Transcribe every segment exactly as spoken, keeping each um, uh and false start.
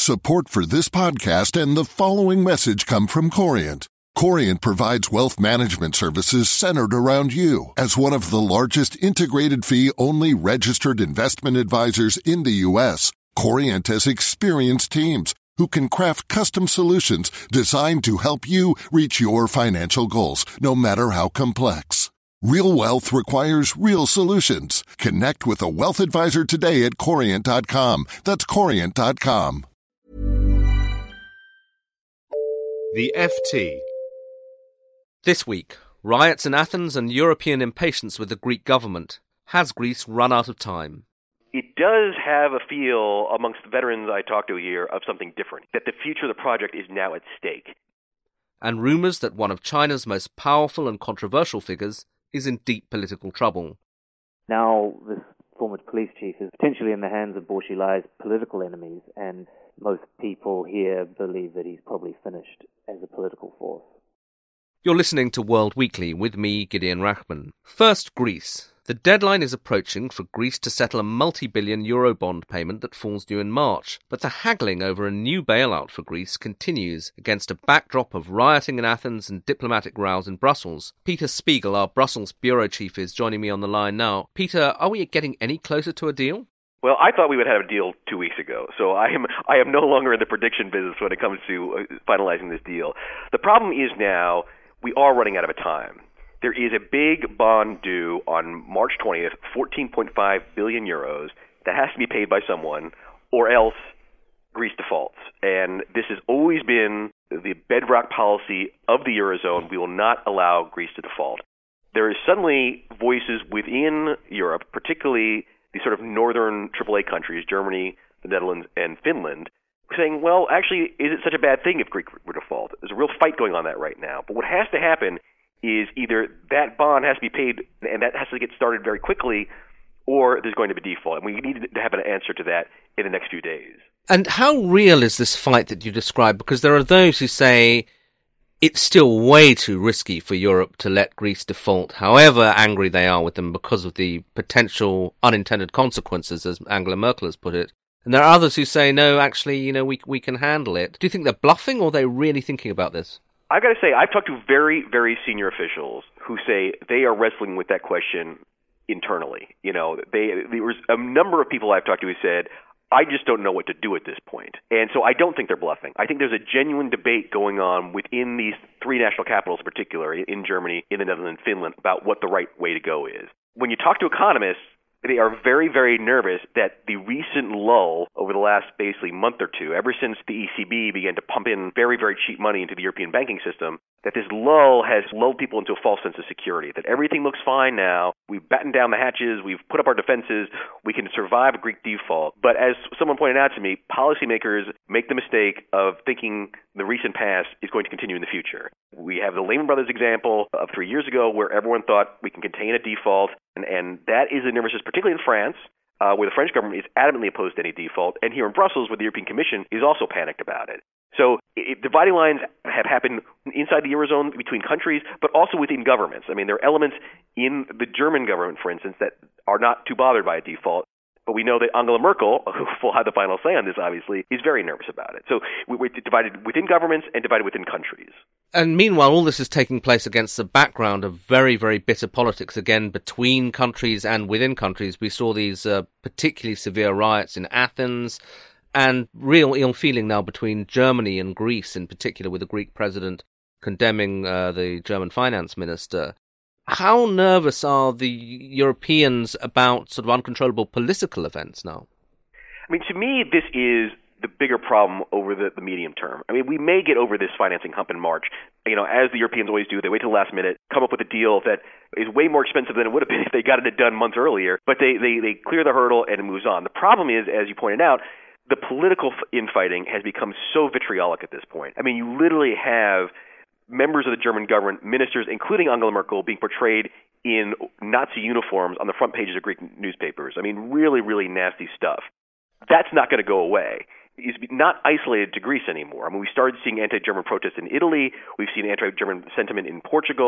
Support for this podcast and the following message come from Corient. Corient provides wealth management services centered around you. As one of the largest integrated fee-only registered investment advisors in the U S, Corient has experienced teams who can craft custom solutions designed to help you reach your financial goals, no matter how complex. Real wealth requires real solutions. Connect with a wealth advisor today at corient dot com. That's corient dot com. The F T. This week, riots in Athens and European impatience with the Greek government. Has Greece run out of time? It does have a feel amongst the veterans I talk to here of something different, that the future of the project is now at stake. And rumours that one of China's most powerful and controversial figures is in deep political trouble. Now this former police chief is potentially in the hands of Bourshilai's political enemies, and most people here believe that he's probably finished as a political force. You're listening to World Weekly with me, Gideon Rachman. First, Greece. The deadline is approaching for Greece to settle a multi-billion euro bond payment that falls due in March. But the haggling over a new bailout for Greece continues against a backdrop of rioting in Athens and diplomatic rows in Brussels. Peter Spiegel, our Brussels bureau chief, is joining me on the line now. Peter, are we getting any closer to a deal? Well, I thought we would have a deal two weeks ago, so I am I am no longer in the prediction business when it comes to finalizing this deal. The problem is now we are running out of time. There is a big bond due on March twentieth, fourteen point five billion euros, that has to be paid by someone, or else Greece defaults. And this has always been the bedrock policy of the Eurozone. We will not allow Greece to default. There is suddenly voices within Europe, particularly the sort of northern triple A countries, Germany, the Netherlands, and Finland, saying, well, actually, is it such a bad thing if Greece were to default? There's a real fight going on that right now. But what has to happen is either that bond has to be paid, and that has to get started very quickly, or there's going to be default. And we need to have an answer to that in the next few days. And how real is this fight that you describe? Because there are those who say it's still way too risky for Europe to let Greece default, however angry they are with them because of the potential unintended consequences, as Angela Merkel has put it. And there are others who say, no, actually, you know, we we can handle it. Do you think they're bluffing, or are they really thinking about this? I've got to say, I've talked to very, very senior officials who say they are wrestling with that question internally. You know, they there was a number of people I've talked to who said, I just don't know what to do at this point. And so I don't think they're bluffing. I think there's a genuine debate going on within these three national capitals in particular, in Germany, in the Netherlands, and Finland, about what the right way to go is. When you talk to economists, they are very, very nervous that the recent lull over the last basically month or two, ever since the E C B began to pump in very, very cheap money into the European banking system, that this lull has lulled people into a false sense of security, that everything looks fine now, we've battened down the hatches, we've put up our defenses, we can survive a Greek default. But as someone pointed out to me, policymakers make the mistake of thinking the recent past is going to continue in the future. We have the Lehman Brothers example of three years ago where everyone thought we can contain a default, and, and that is a nervousness, particularly in France, uh, where the French government is adamantly opposed to any default, and here in Brussels, where the European Commission is also panicked about it. So it, dividing lines have happened inside the Eurozone between countries, but also within governments. I mean, there are elements in the German government, for instance, that are not too bothered by a default. But we know that Angela Merkel, who will have the final say on this, obviously, is very nervous about it. So we're divided within governments and divided within countries. And meanwhile, all this is taking place against the background of very, very bitter politics, again, between countries and within countries. We saw these uh, particularly severe riots in Athens, and real ill feeling now between Germany and Greece, in particular, with the Greek president condemning uh, the German finance minister. How nervous are the Europeans about sort of uncontrollable political events now? I mean, to me, this is the bigger problem over the, the medium term. I mean, we may get over this financing hump in March. You know, as the Europeans always do, they wait till the last minute, come up with a deal that is way more expensive than it would have been if they got it done months earlier. But they, they, they clear the hurdle and it moves on. The problem is, as you pointed out, the political infighting has become so vitriolic at this point. I mean, you literally have members of the German government, ministers, including Angela Merkel, being portrayed in Nazi uniforms on the front pages of Greek newspapers. I mean, really, really nasty stuff. That's not going to go away. It's not isolated to Greece anymore. I mean, we started seeing anti-German protests in Italy. We've seen anti-German sentiment in Portugal.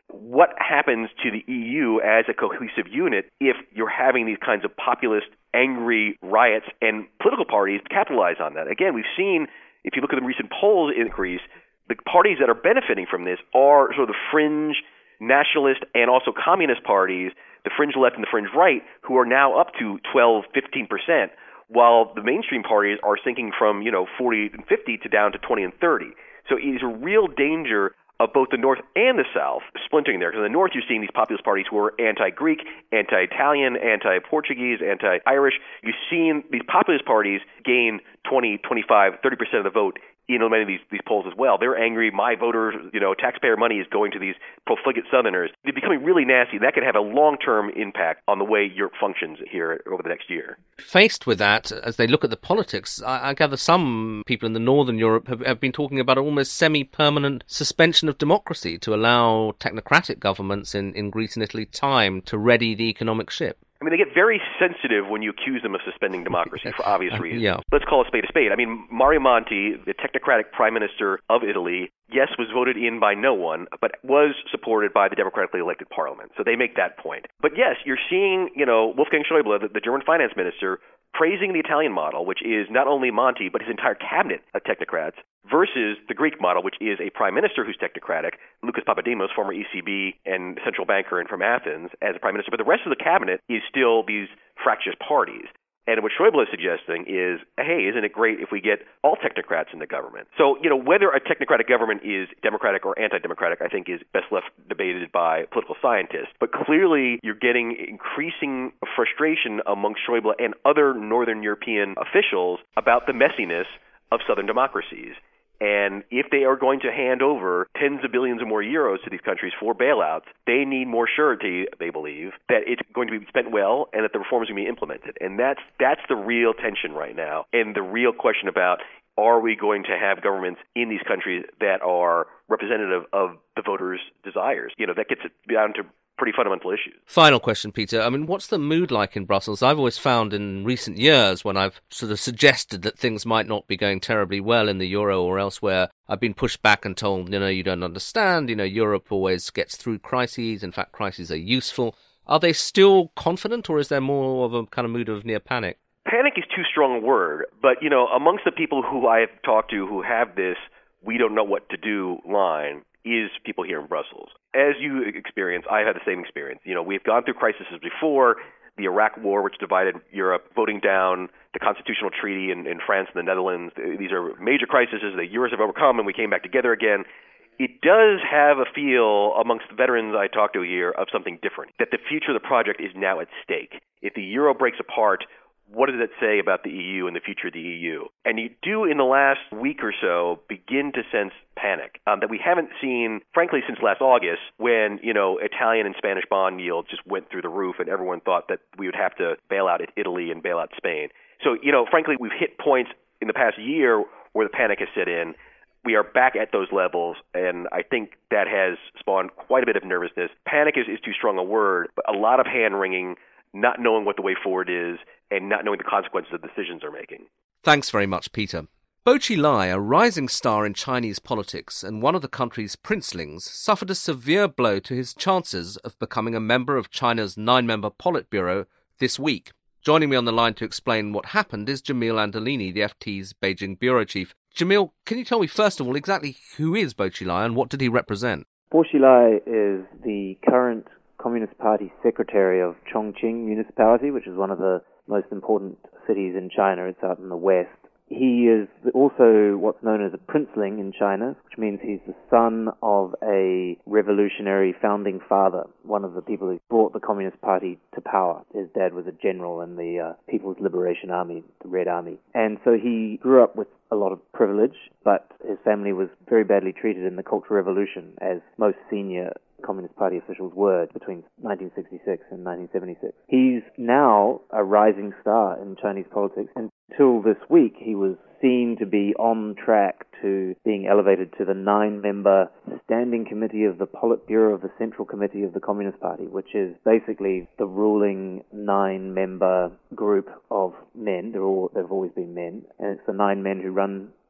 what happens to the E U as a cohesive unit if you're having these kinds of populist, angry riots, and political parties capitalize on that. Again, we've seen, if you look at the recent polls in Greece, the parties that are benefiting from this are sort of the fringe nationalist and also communist parties, the fringe left and the fringe right, who are now up to twelve, fifteen percent, while the mainstream parties are sinking from, you know, forty and fifty to down to twenty and thirty. So it is a real danger of both the North and the South splintering there. Because in the North, you're seeing these populist parties who are anti-Greek, anti-Italian, anti-Portuguese, anti-Irish. You've seen these populist parties gain twenty, twenty-five, thirty percent of the vote in many of these, these polls as well. They're angry. My voters, you know, taxpayer money is going to these profligate Southerners. They're becoming really nasty. That could have a long-term impact on the way Europe functions here over the next year. Faced with that, as they look at the politics, I, I gather some people in the Northern Europe have, have been talking about an almost semi-permanent suspension of democracy to allow technocratic governments in, in Greece and Italy time to ready the economic ship. I mean, they get very sensitive when you accuse them of suspending democracy for obvious reasons. Yeah. Let's call a spade a spade. I mean, Mario Monti, the technocratic prime minister of Italy, yes, was voted in by no one, but was supported by the democratically elected parliament. So they make that point. But yes, you're seeing, you know, Wolfgang Schäuble, the, the German finance minister, praising the Italian model, which is not only Monti, but his entire cabinet of technocrats, versus the Greek model, which is a prime minister who's technocratic, Lucas Papademos, former E C B and central banker and from Athens, as a prime minister. But the rest of the cabinet is still these fractious parties. And what Schäuble is suggesting is, hey, isn't it great if we get all technocrats in the government? So, you know, whether a technocratic government is democratic or anti-democratic, I think is best left debated by political scientists. But clearly, you're getting increasing frustration amongst Schäuble and other Northern European officials about the messiness of Southern democracies. And if they are going to hand over tens of billions or more euros to these countries for bailouts, they need more surety, they believe, that it's going to be spent well and that the reforms are going to be implemented. And that's that's the real tension right now. And the real question about, are we going to have governments in these countries that are representative of the voters' desires? You know, that gets it down to pretty fundamental issues. Final question, Peter. I mean, what's the mood like in Brussels? I've always found in recent years, when I've sort of suggested that things might not be going terribly well in the euro or elsewhere, I've been pushed back and told, you know, you don't understand, you know, Europe always gets through crises. In fact, crises are useful. Are they still confident, or is there more of a kind of mood of near panic? Panic is too strong a word, but, you know, amongst the people who I have talked to who have this we don't know what to do line is people here in Brussels. As you experience, I've had the same experience. You know, we've gone through crises before, the Iraq War, which divided Europe, voting down the constitutional treaty in, in France and the Netherlands. These are major crises that Euros have overcome, and we came back together again. It does have a feel amongst the veterans I talk to here of something different, that the future of the project is now at stake. If the euro breaks apart, what does that say about the E U and the future of the E U? And you do, in the last week or so, begin to sense panic um, that we haven't seen, frankly, since last August, when, you know, Italian and Spanish bond yields just went through the roof and everyone thought that we would have to bail out Italy and bail out Spain. So, you know, frankly, we've hit points in the past year where the panic has set in. We are back at those levels, and I think that has spawned quite a bit of nervousness. Panic is, is too strong a word, but a lot of hand-wringing, not knowing what the way forward is, and not knowing the consequences of the decisions they're making. Thanks very much, Peter. Bo Xilai, a rising star in Chinese politics and one of the country's princelings, suffered a severe blow to his chances of becoming a member of China's nine-member Politburo this week. Joining me on the line to explain what happened is Jamil Anderlini, the F T's Beijing bureau chief. Jamil, can you tell me first of all exactly who is Bo Xilai and what did he represent? Bo Xilai is the current Communist Party secretary of Chongqing municipality, which is one of the most important cities in China. It's out in the west. He is also what's known as a princeling in China, which means he's the son of a revolutionary founding father, one of the people who brought the Communist Party to power. His dad was a general in the uh, People's Liberation Army, the Red Army. And so he grew up with a lot of privilege, but his family was very badly treated in the Cultural Revolution, as most senior Communist Party officials were between nineteen sixty-six and nineteen seventy-six. He's now a rising star in Chinese politics. Until this week, he was seen to be on track to being elevated to the nine-member Standing Committee of the Politburo of the Central Committee of the Communist Party, which is basically the ruling nine-member group of men. They're all, they've always been men, and it's the nine men who run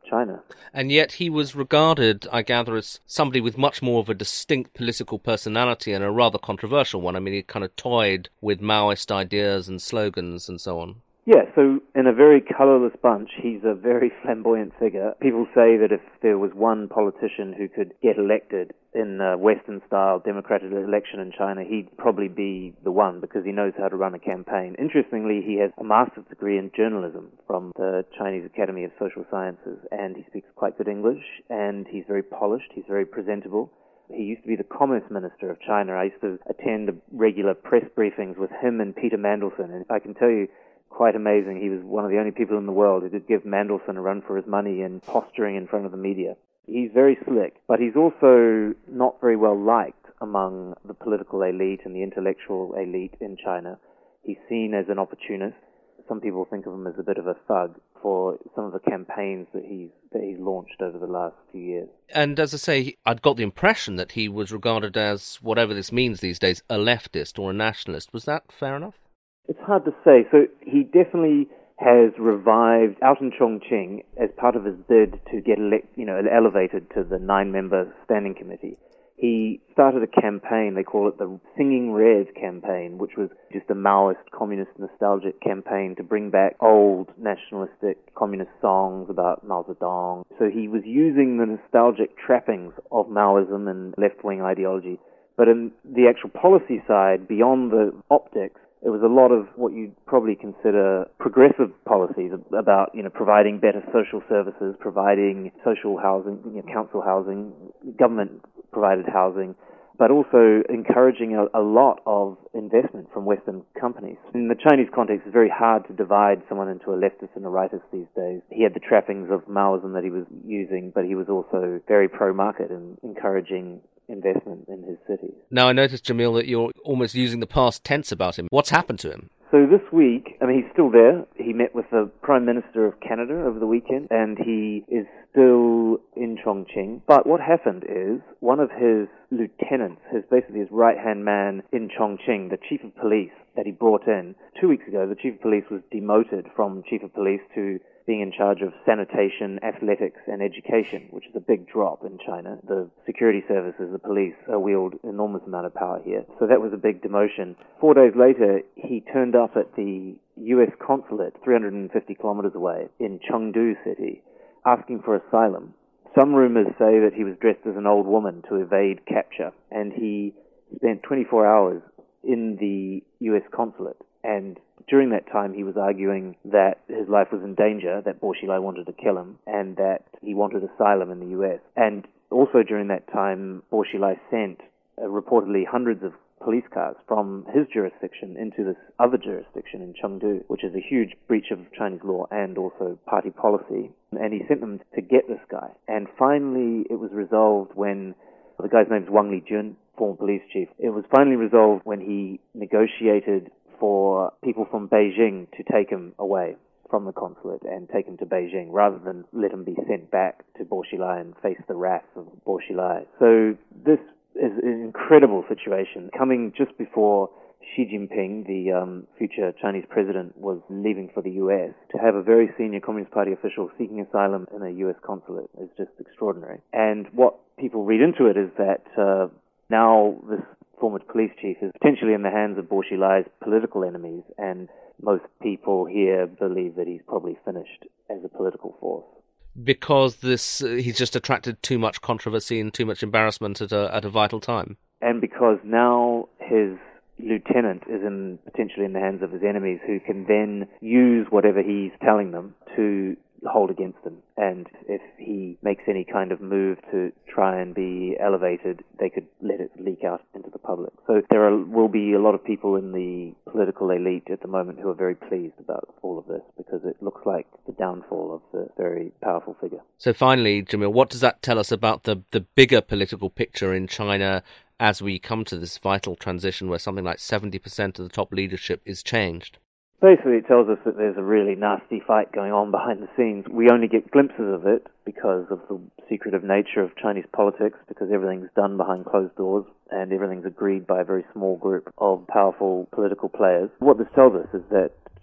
China. And yet he was regarded, I gather, as somebody with much more of a distinct political personality and a rather controversial one. I mean, he kind of toyed with Maoist ideas and slogans and so on. Yeah, so in a very colourless bunch, he's a very flamboyant figure. People say that if there was one politician who could get elected in a Western-style democratic election in China, he'd probably be the one because he knows how to run a campaign. Interestingly, he has a master's degree in journalism from the Chinese Academy of Social Sciences, and he speaks quite good English, and he's very polished, he's very presentable. He used to be the Commerce Minister of China. I used to attend regular press briefings with him and Peter Mandelson, and I can tell you, quite amazing. He was one of the only people in the world who could give Mandelson a run for his money in posturing in front of the media. He's very slick, but he's also not very well liked among the political elite and the intellectual elite in China. He's seen as an opportunist. Some people think of him as a bit of a thug for some of the campaigns that he's that he's launched over the last few years. And as I say, I'd got the impression that he was regarded as, whatever this means these days, a leftist or a nationalist. Was that fair enough? It's hard to say. So he definitely has revived out in Chongqing as part of his bid to get elect, you know, elevated to the nine-member standing committee. He started a campaign, they call it the Singing Red campaign, which was just a Maoist, communist, nostalgic campaign to bring back old nationalistic communist songs about Mao Zedong. So he was using the nostalgic trappings of Maoism and left-wing ideology. But in the actual policy side, beyond the optics, it was a lot of what you'd probably consider progressive policies about, you know, providing better social services, providing social housing, you know, council housing, government-provided housing, but also encouraging a, a lot of investment from Western companies. In the Chinese context, it's very hard to divide someone into a leftist and a rightist these days. He had the trappings of Maoism that he was using, but he was also very pro-market and encouraging investment in his city. Now, I noticed, Jamil, that you're almost using the past tense about him. What's happened to him? So this week, I mean, he's still there. He met with the Prime Minister of Canada over the weekend, and he is still in Chongqing. But what happened is one of his lieutenants, his basically his right-hand man in Chongqing, the chief of police that he brought in, two weeks ago, the chief of police was demoted from chief of police to being in charge of sanitation, athletics, and education, which is a big drop in China. The security services, the police, uh, wield an enormous amount of power here. So that was a big demotion. Four days later, he turned up at the U S consulate, three hundred fifty kilometers away, in Chengdu City, asking for asylum. Some rumors say that he was dressed as an old woman to evade capture, and he spent twenty-four hours in the U S consulate. And during that time, he was arguing that his life was in danger, that Bo Xilai wanted to kill him, and that he wanted asylum in the U S. And also during that time, Bo Xilai sent uh, reportedly hundreds of police cars from his jurisdiction into this other jurisdiction in Chengdu, which is a huge breach of Chinese law and also party policy. And he sent them to get this guy. And finally, it was resolved when, well, the guy's name is Wang Lijun, former police chief. It was finally resolved when he negotiated for people from Beijing to take him away from the consulate and take him to Beijing rather than let him be sent back to Bo Xilai and face the wrath of Bo Xilai. So this is an incredible situation coming just before Xi Jinping, the um, future Chinese president, was leaving for the U S. To have a very senior Communist Party official seeking asylum in a U S consulate is just extraordinary. And what people read into it is that uh, now this former police chief is potentially in the hands of Bo Xilai's political enemies, and most people here believe that he's probably finished as a political force. Because this, uh, he's just attracted too much controversy and too much embarrassment at a, at a vital time. And because now his lieutenant is in potentially in the hands of his enemies, who can then use whatever he's telling them to hold against him. And if he makes any kind of move to try and be elevated, they could let it leak out into the public. So there are, will be a lot of people in the political elite at the moment who are very pleased about all of this, because it looks like the downfall of the very powerful figure. So finally, Jamil, what does that tell us about the, the bigger political picture in China as we come to this vital transition where something like seventy percent of the top leadership is changed? Basically, it tells us that there's a really nasty fight going on behind the scenes. We only get glimpses of it because of the secretive nature of Chinese politics, because everything's done behind closed doors and everything's agreed by a very small group of powerful political players. What this tells us is that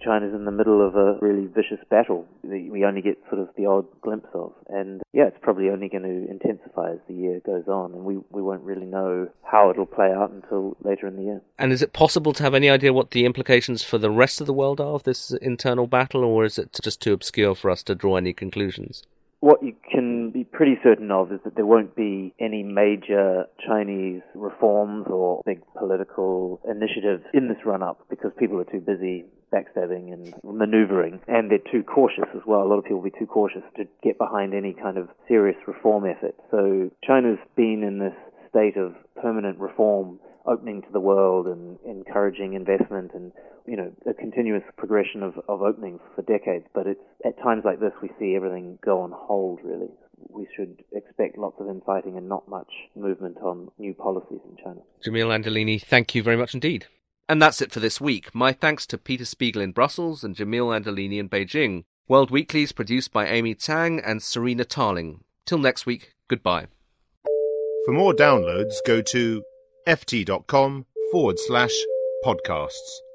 China's in the middle of a really vicious battle that we only get sort of the odd glimpse of. And yeah, it's probably only going to intensify as the year goes on, and we, we won't really know how it'll play out until later in the year. And is it possible to have any idea what the implications for the rest of the world are of this internal battle, or is it just too obscure for us to draw any conclusions? What you can be pretty certain of is that there won't be any major Chinese reforms or big political initiatives in this run-up because people are too busy backstabbing and maneuvering, and they're too cautious as well. A lot of people will be too cautious to get behind any kind of serious reform effort. So China's been in this state of permanent reform, opening to the world and encouraging investment and, you know, a continuous progression of, of openings for decades. But it's at times like this we see everything go on hold, really. We should expect lots of infighting and not much movement on new policies in China. Jamil Anderlini, thank you very much indeed. And that's it for this week. My thanks to Peter Spiegel in Brussels and Jamil Anderlini in Beijing. World Weekly is produced by Amy Tang and Serena Tarling. Till next week, goodbye. For more downloads, go to ft.com forward slash podcasts.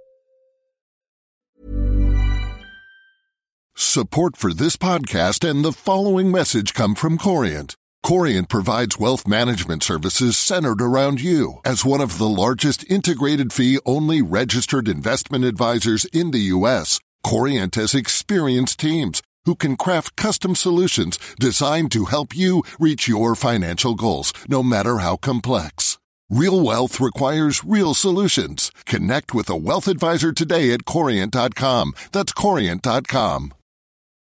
Support for this podcast and the following message come from Corient. Corient provides wealth management services centered around you. As one of the largest integrated fee-only registered investment advisors in the U S, Corient has experienced teams who can craft custom solutions designed to help you reach your financial goals, no matter how complex. Real wealth requires real solutions. Connect with a wealth advisor today at Corient dot com. That's Corient dot com.